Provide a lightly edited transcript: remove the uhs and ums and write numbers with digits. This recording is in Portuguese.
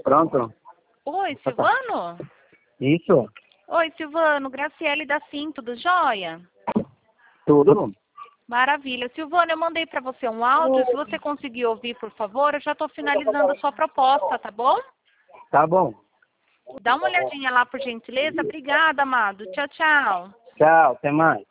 Pronto? Oi, Silvano? Isso? Oi, Silvano. Graciele da Sim, tudo jóia? Tudo? Maravilha. Silvano, eu mandei para você um áudio. Se você conseguir ouvir, por favor, eu já estou finalizando a sua proposta, tá bom? Tá bom. Dá uma olhadinha lá, por gentileza. Obrigada, amado. Tchau, tchau. Tchau, até mais.